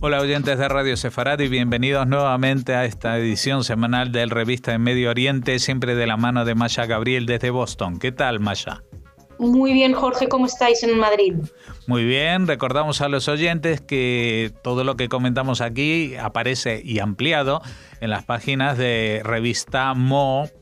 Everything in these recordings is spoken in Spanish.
Hola oyentes de Radio Sefarad y bienvenidos nuevamente a esta edición semanal del Revista de Medio Oriente, siempre de la mano de Maya Gabriel desde Boston. ¿Qué tal, Maya? Muy bien, Jorge, ¿cómo estáis en Madrid? Muy bien, recordamos a los oyentes que todo lo que comentamos aquí aparece y ampliado en las páginas de revistamo.org,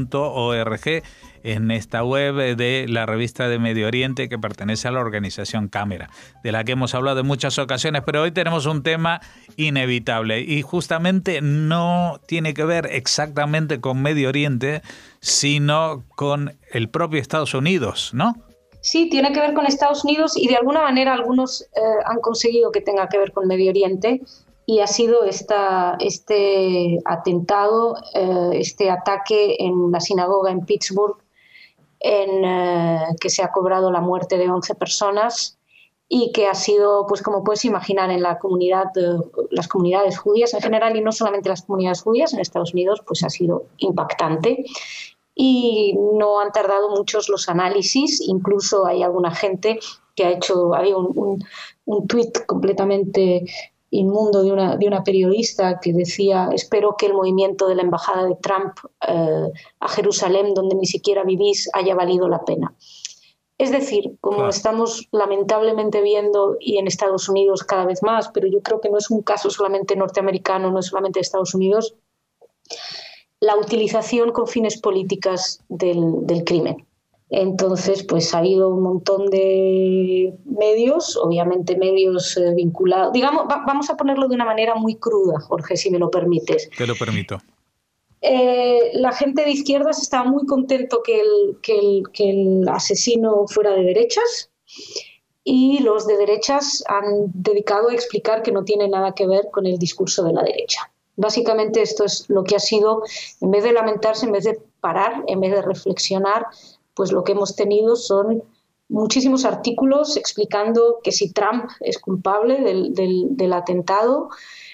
en esta web de la Revista de Medio Oriente que pertenece a la organización Cámara, de la que hemos hablado en muchas ocasiones, pero hoy tenemos un tema inevitable y justamente no tiene que ver exactamente con Medio Oriente, sino con el propio Estados Unidos, ¿no? Sí, tiene que ver con Estados Unidos y de alguna manera algunos han conseguido que tenga que ver con Medio Oriente y ha sido este atentado, este ataque en la sinagoga en Pittsburgh, que se ha cobrado la muerte de 11 personas y que ha sido, pues como puedes imaginar, en la comunidad, las comunidades judías en general y no solamente las comunidades judías en Estados Unidos, pues ha sido impactante. Y no han tardado muchos los análisis, incluso hay alguna gente que había un tuit completamente inmundo de una periodista que decía: espero que el movimiento de la embajada de Trump a Jerusalén, donde ni siquiera vivís, haya valido la pena. Es decir, como estamos lamentablemente viendo, y en Estados Unidos cada vez más, pero yo creo que no es un caso solamente norteamericano, no es solamente de Estados Unidos, la utilización con fines políticos del crimen. Entonces, pues ha habido un montón de medios, obviamente medios vinculados. Digamos, vamos a ponerlo de una manera muy cruda, Jorge, si me lo permites. Te lo permito. La gente de izquierdas estaba muy contento que el asesino fuera de derechas, y los de derechas han dedicado a explicar que no tiene nada que ver con el discurso de la derecha. Básicamente esto es lo que ha sido, en vez de lamentarse, en vez de parar, en vez de reflexionar, pues lo que hemos tenido son muchísimos artículos explicando que si Trump es culpable del atentado,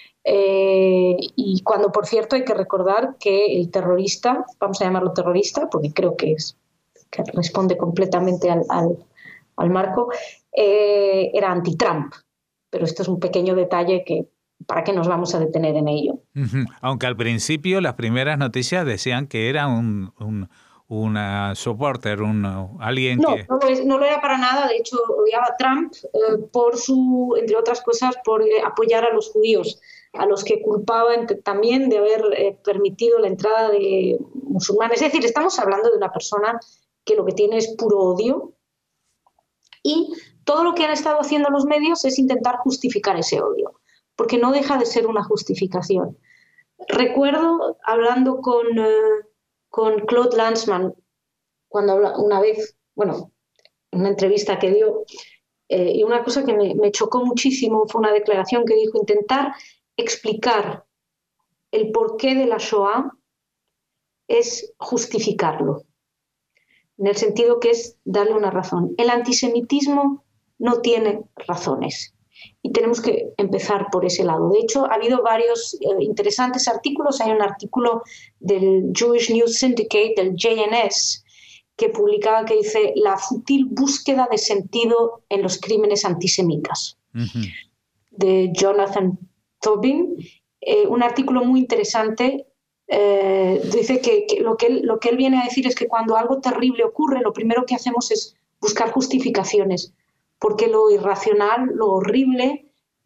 y cuando, por cierto, hay que recordar que el terrorista, vamos a llamarlo terrorista porque creo que responde completamente al marco, era anti-Trump, pero esto es un pequeño detalle que ¿para qué nos vamos a detener en ello? Aunque al principio las primeras noticias decían que era una supporter, alguien que... No lo era para nada. De hecho, odiaba a Trump por entre otras cosas, por apoyar a los judíos, a los que culpaba también de haber permitido la entrada de musulmanes. Es decir, estamos hablando de una persona que lo que tiene es puro odio, y todo lo que han estado haciendo los medios es intentar justificar ese odio, porque no deja de ser una justificación. Recuerdo hablando con Claude Lanzmann, cuando una vez, en una entrevista que dio, y una cosa que me chocó muchísimo fue una declaración que dijo: intentar explicar el porqué de la Shoah es justificarlo, en el sentido que es darle una razón. El antisemitismo no tiene razones y tenemos que empezar por ese lado. De hecho, ha habido varios interesantes artículos. Hay un artículo del Jewish News Syndicate, del JNS, que publicaba, que dice: la fútil búsqueda de sentido en los crímenes antisemitas, de Jonathan Tobin. Un artículo muy interesante. Dice que lo que él viene a decir es que cuando algo terrible ocurre, lo primero que hacemos es buscar justificaciones, porque lo irracional, lo horrible,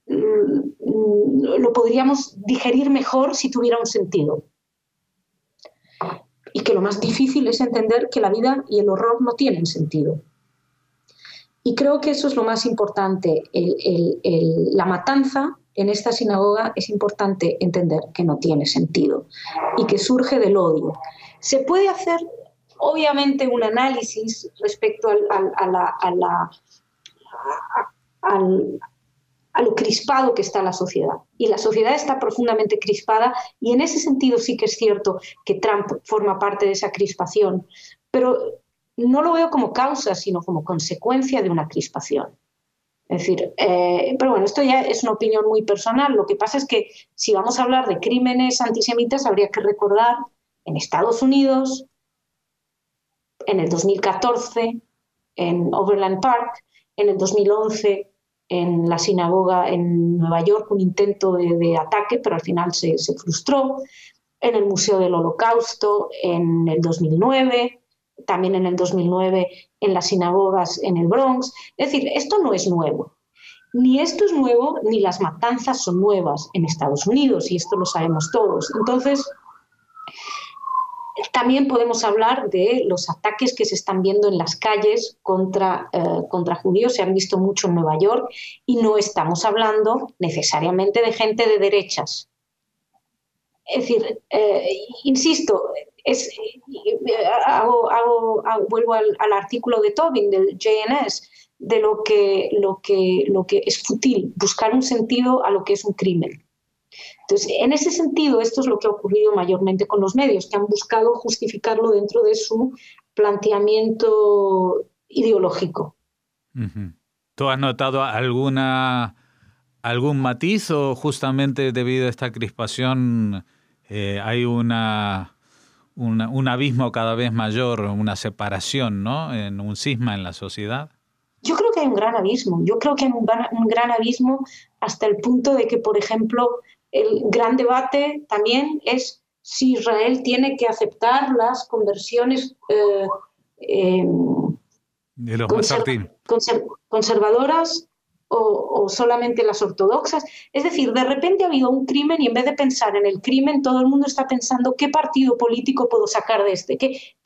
lo podríamos digerir mejor si tuviera un sentido. Y que lo más difícil es entender que la vida y el horror no tienen sentido. Y creo que eso es lo más importante. La matanza en esta sinagoga, es importante entender que no tiene sentido y que surge del odio. Se puede hacer, obviamente, un análisis respecto a lo crispado que está la sociedad. Y la sociedad está profundamente crispada, y en ese sentido sí que es cierto que Trump forma parte de esa crispación, pero no lo veo como causa, sino como consecuencia de una crispación. Es decir, pero bueno, esto ya es una opinión muy personal. Lo que pasa es que si vamos a hablar de crímenes antisemitas, habría que recordar en Estados Unidos, en el 2014, en Overland Park, en el 2011, en la sinagoga en Nueva York, un intento de ataque, pero al final se frustró, en el Museo del Holocausto en el 2009, también en el 2009 en las sinagogas en el Bronx. Es decir, esto no es nuevo. Ni esto es nuevo, ni las matanzas son nuevas en Estados Unidos, y esto lo sabemos todos. Entonces, también podemos hablar de los ataques que se están viendo en las calles contra judíos, se han visto mucho en Nueva York, y no estamos hablando necesariamente de gente de derechas. Es decir, insisto, vuelvo al artículo de Tobin, del JNS, de lo que es fútil, buscar un sentido a lo que es un crimen. Entonces, en ese sentido, esto es lo que ha ocurrido mayormente con los medios, que han buscado justificarlo dentro de su planteamiento ideológico. Uh-huh. ¿Tú has notado algún matiz o justamente debido a esta crispación hay un abismo cada vez mayor, una separación, ¿no? En un cisma en la sociedad? Yo creo que hay un gran abismo. Yo creo que hay un gran abismo hasta el punto de que, por ejemplo, el gran debate también es si Israel tiene que aceptar las conversiones de los conservadoras o solamente las ortodoxas. Es decir, de repente ha habido un crimen y en vez de pensar en el crimen, todo el mundo está pensando qué partido político puedo sacar de este,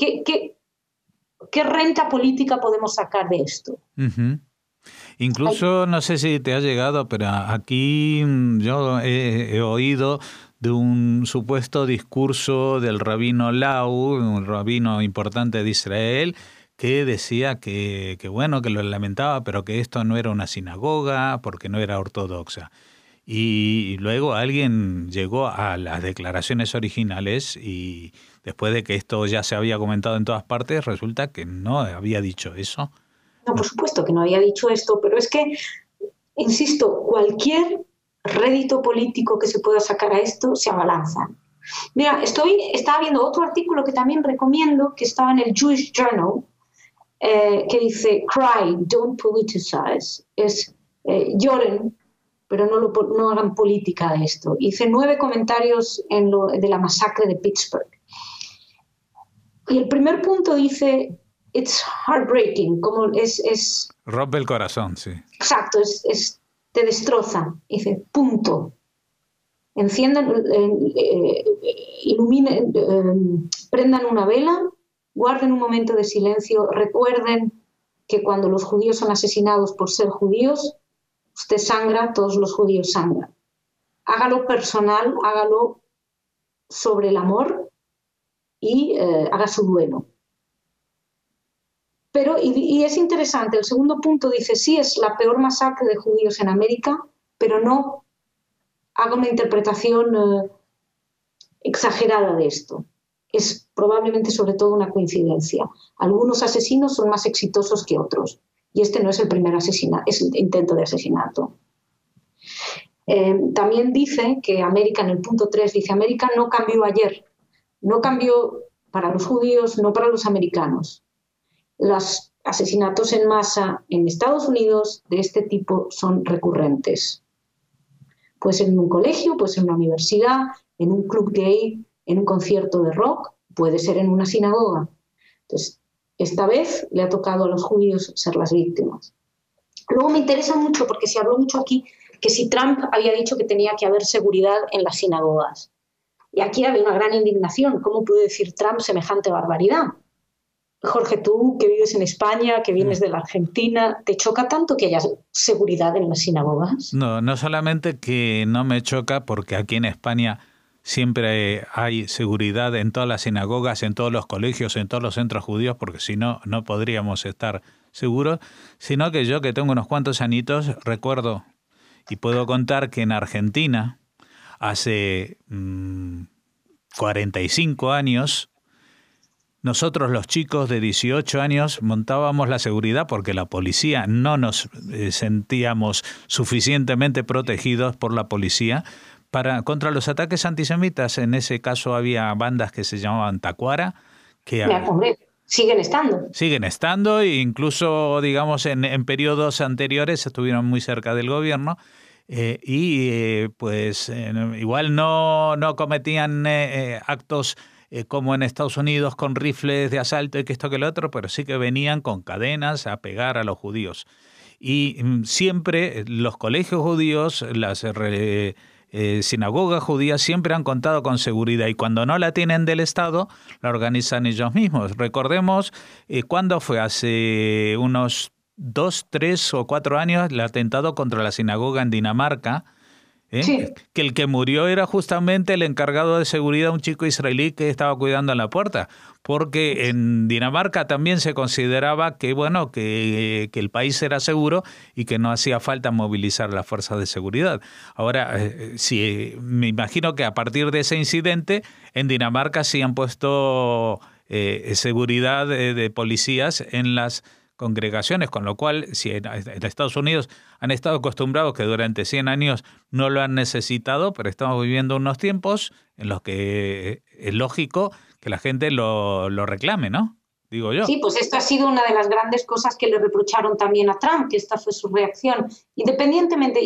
qué renta política podemos sacar de esto. Uh-huh. Incluso, no sé si te ha llegado, pero aquí yo he oído de un supuesto discurso del rabino Lau, un rabino importante de Israel, que decía que bueno, que lo lamentaba, pero que esto no era una sinagoga porque no era ortodoxa. Y luego alguien llegó a las declaraciones originales y después de que esto ya se había comentado en todas partes, resulta que no había dicho eso. No, por supuesto que no había dicho esto, pero es que, insisto, cualquier rédito político que se pueda sacar a esto se abalanza. Mira, estaba viendo otro artículo que también recomiendo, que estaba en el Jewish Journal, que dice, cry, don't politicize. Es lloren, pero no hagan política de esto. Hice 9 comentarios de la masacre de Pittsburgh. Y el primer punto dice, it's heartbreaking, como es rompe el corazón, sí. Exacto, te destroza. Dice, punto. Enciendan, iluminen, prendan una vela, guarden un momento de silencio, recuerden que cuando los judíos son asesinados por ser judíos, usted sangra, todos los judíos sangran. Hágalo personal, hágalo sobre el amor y haga su duelo. Pero, y es interesante, el segundo punto dice, sí, es la peor masacre de judíos en América, pero no haga una interpretación exagerada de esto. Es probablemente sobre todo una coincidencia. Algunos asesinos son más exitosos que otros, y este no es el primer asesinato, es el intento de asesinato. También dice que América, en el punto 3, dice, América no cambió ayer, no cambió para los judíos, no para los americanos. Los asesinatos en masa en Estados Unidos de este tipo son recurrentes. Puede ser en un colegio, puede ser en una universidad, en un club gay, en un concierto de rock, puede ser en una sinagoga. Entonces, esta vez le ha tocado a los judíos ser las víctimas. Luego me interesa mucho, porque se habló mucho aquí, que si Trump había dicho que tenía que haber seguridad en las sinagogas. Y aquí había una gran indignación. ¿Cómo puede decir Trump semejante barbaridad? Jorge, tú que vives en España, que vienes de la Argentina, ¿te choca tanto que haya seguridad en las sinagogas? No solamente que no me choca, porque aquí en España siempre hay seguridad en todas las sinagogas, en todos los colegios, en todos los centros judíos, porque si no, no podríamos estar seguros, sino que yo, que tengo unos cuantos añitos, recuerdo y puedo contar que en Argentina, hace 45 años, nosotros los chicos de 18 años montábamos la seguridad porque la policía no nos sentíamos suficientemente protegidos por la policía contra los ataques antisemitas. En ese caso había bandas que se llamaban Tacuara, que Siguen estando e incluso, digamos, en periodos anteriores estuvieron muy cerca del gobierno igual no cometían actos como en Estados Unidos con rifles de asalto y que esto que lo otro, pero sí que venían con cadenas a pegar a los judíos. Y siempre los colegios judíos, las sinagogas judías siempre han contado con seguridad y cuando no la tienen del Estado, la organizan ellos mismos. Recordemos cuándo fue, hace unos 2, 3 o 4 años, el atentado contra la sinagoga en Dinamarca, Sí. que el que murió era justamente el encargado de seguridad, un chico israelí que estaba cuidando en la puerta, porque en Dinamarca también se consideraba que el país era seguro y que no hacía falta movilizar las fuerzas de seguridad. Ahora, sí, me imagino que a partir de ese incidente en Dinamarca sí han puesto seguridad de policías en las congregaciones, con lo cual, si en Estados Unidos han estado acostumbrados que durante 100 años no lo han necesitado, pero estamos viviendo unos tiempos en los que es lógico que la gente lo reclame, ¿no? Digo yo. Sí, pues esto ha sido una de las grandes cosas que le reprocharon también a Trump, que esta fue su reacción. Independientemente,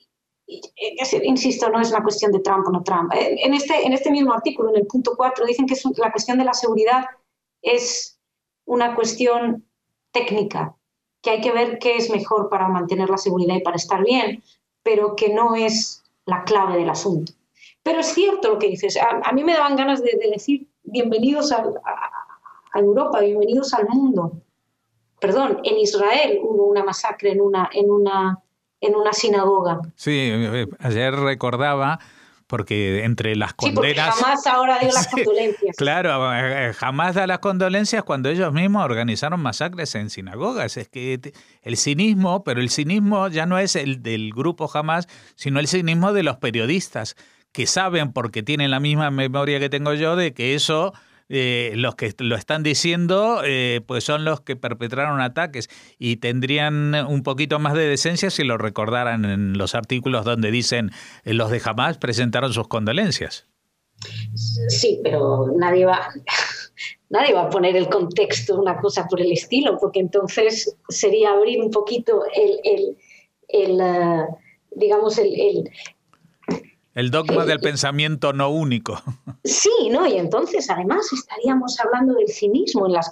insisto, no es una cuestión de Trump o no Trump. En este mismo artículo, en el punto 4, dicen que la cuestión de la seguridad es una cuestión técnica, que hay que ver qué es mejor para mantener la seguridad y para estar bien, pero que no es la clave del asunto. Pero es cierto lo que dices. A mí me daban ganas de decir bienvenidos a Europa, bienvenidos al mundo. Perdón, en Israel hubo una masacre en una sinagoga. Sí, ayer recordaba, porque entre las condenas... Sí, porque Hamás ahora dio las condolencias. Claro, Hamás da las condolencias cuando ellos mismos organizaron masacres en sinagogas. Es que el cinismo, pero el cinismo ya no es el del grupo Hamás, sino el cinismo de los periodistas, que saben, porque tienen la misma memoria que tengo yo, de que eso... los que lo están diciendo pues son los que perpetraron ataques y tendrían un poquito más de decencia si lo recordaran en los artículos donde dicen los de Hamás presentaron sus condolencias. Sí, pero nadie va a poner el contexto de una cosa por el estilo, porque entonces sería abrir un poquito el dogma del pensamiento no único. Sí, ¿no? Y entonces además estaríamos hablando del cinismo en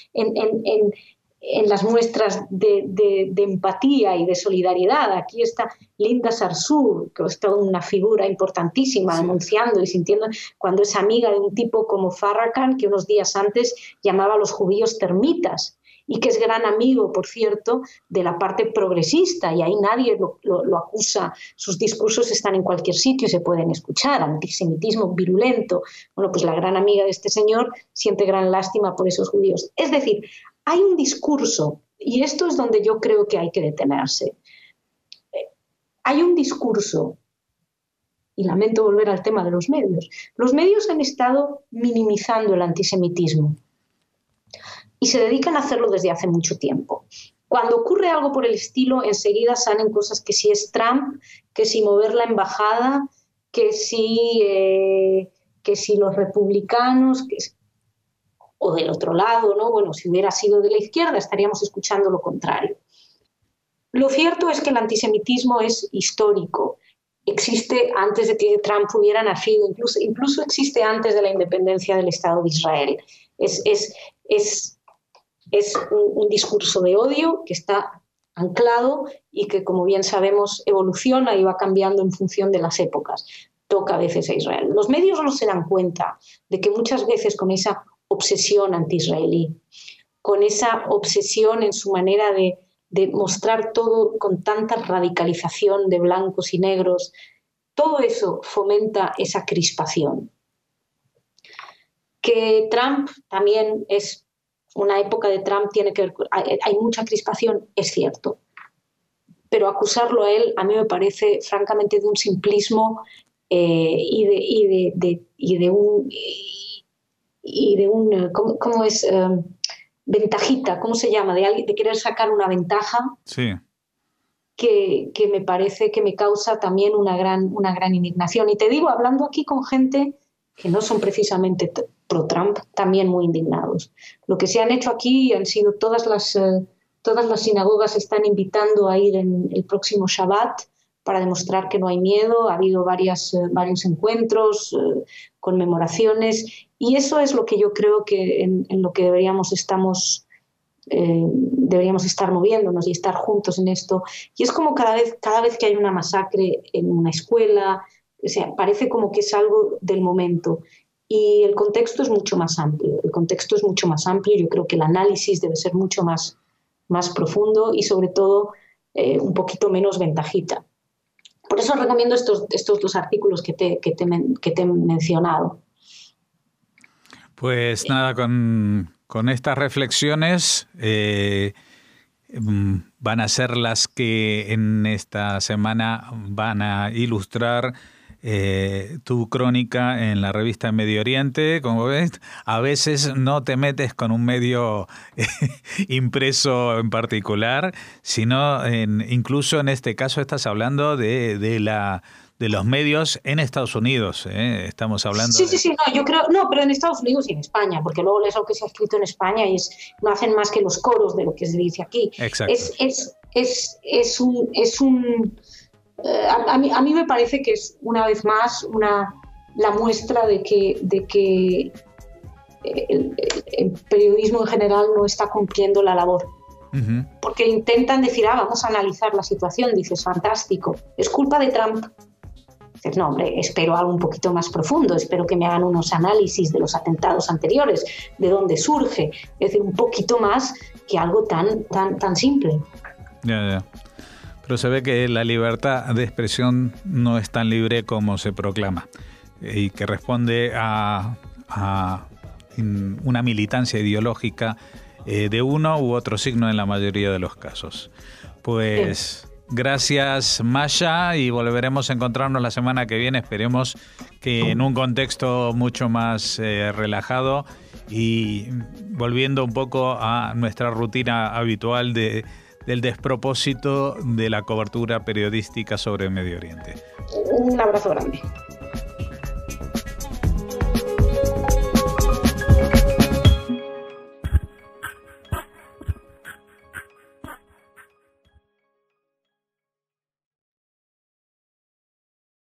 las muestras de empatía y de solidaridad. Aquí está Linda Sarsour, que es toda una figura importantísima, sí, anunciando y sintiendo, cuando es amiga de un tipo como Farrakhan, que unos días antes llamaba a los judíos termitas, y que es gran amigo, por cierto, de la parte progresista, y ahí nadie lo acusa. Sus discursos están en cualquier sitio y se pueden escuchar. Antisemitismo virulento. Bueno, pues la gran amiga de este señor siente gran lástima por esos judíos. Es decir, hay un discurso, y esto es donde yo creo que hay que detenerse. Hay un discurso, y lamento volver al tema de los medios. Los medios han estado minimizando el antisemitismo y se dedican a hacerlo desde hace mucho tiempo. Cuando ocurre algo por el estilo, enseguida salen cosas que si es Trump, que si mover la embajada, que si los republicanos, o del otro lado, ¿no? Bueno, si hubiera sido de la izquierda estaríamos escuchando lo contrario. Lo cierto es que el antisemitismo es histórico. Existe antes de que Trump hubiera nacido, incluso existe antes de la independencia del Estado de Israel. Es un discurso de odio que está anclado y que, como bien sabemos, evoluciona y va cambiando en función de las épocas. Toca a veces a Israel. Los medios no se dan cuenta de que muchas veces con esa obsesión anti-israelí, con esa obsesión en su manera de mostrar todo con tanta radicalización de blancos y negros, todo eso fomenta esa crispación. Que Trump también es... Una época de Trump tiene que ver, hay mucha crispación, es cierto, pero acusarlo a él a mí me parece francamente de un simplismo y de un ¿cómo es? Ventajita, ¿cómo se llama? De querer sacar una ventaja. Sí. Que me parece que me causa también una gran indignación. Y te digo, hablando aquí con gente que no son precisamente pro-Trump, también muy indignados. Lo que se han hecho aquí han sido todas las sinagogas están invitando a ir en el próximo Shabbat para demostrar que no hay miedo. Ha habido varios encuentros, conmemoraciones, y eso es lo que yo creo que en lo que deberíamos estar moviéndonos y estar juntos en esto. Y es como cada vez que hay una masacre en una escuela, o sea, parece como que es algo del momento. Y el contexto es mucho más amplio. Yo creo que el análisis debe ser mucho más profundo y sobre todo un poquito menos ventajita. Por eso recomiendo estos dos artículos que te he mencionado. Pues nada, con estas reflexiones van a ser las que en esta semana van a ilustrar tu crónica en la revista Medio Oriente. Como ves, a veces no te metes con un medio impreso en particular, sino incluso en este caso estás hablando de los medios en Estados Unidos. Estamos hablando. Sí, no, yo creo, no, pero en Estados Unidos y en España, porque luego lees lo que se ha escrito en España y no hacen más que los coros de lo que se dice aquí. Exacto. A mí me parece que es una vez más la muestra de que el periodismo en general no está cumpliendo la labor. Uh-huh. Porque intentan decir, vamos a analizar la situación, dices, fantástico, es culpa de Trump. Dices, no, hombre, espero algo un poquito más profundo, espero que me hagan unos análisis de los atentados anteriores, de dónde surge, es decir, un poquito más que algo tan simple. Ya. Pero se ve que la libertad de expresión no es tan libre como se proclama y que responde a una militancia ideológica de uno u otro signo en la mayoría de los casos. Pues gracias, Masha, y volveremos a encontrarnos la semana que viene. Esperemos que en un contexto mucho más relajado y volviendo un poco a nuestra rutina habitual del despropósito de la cobertura periodística sobre el Medio Oriente. Un abrazo grande.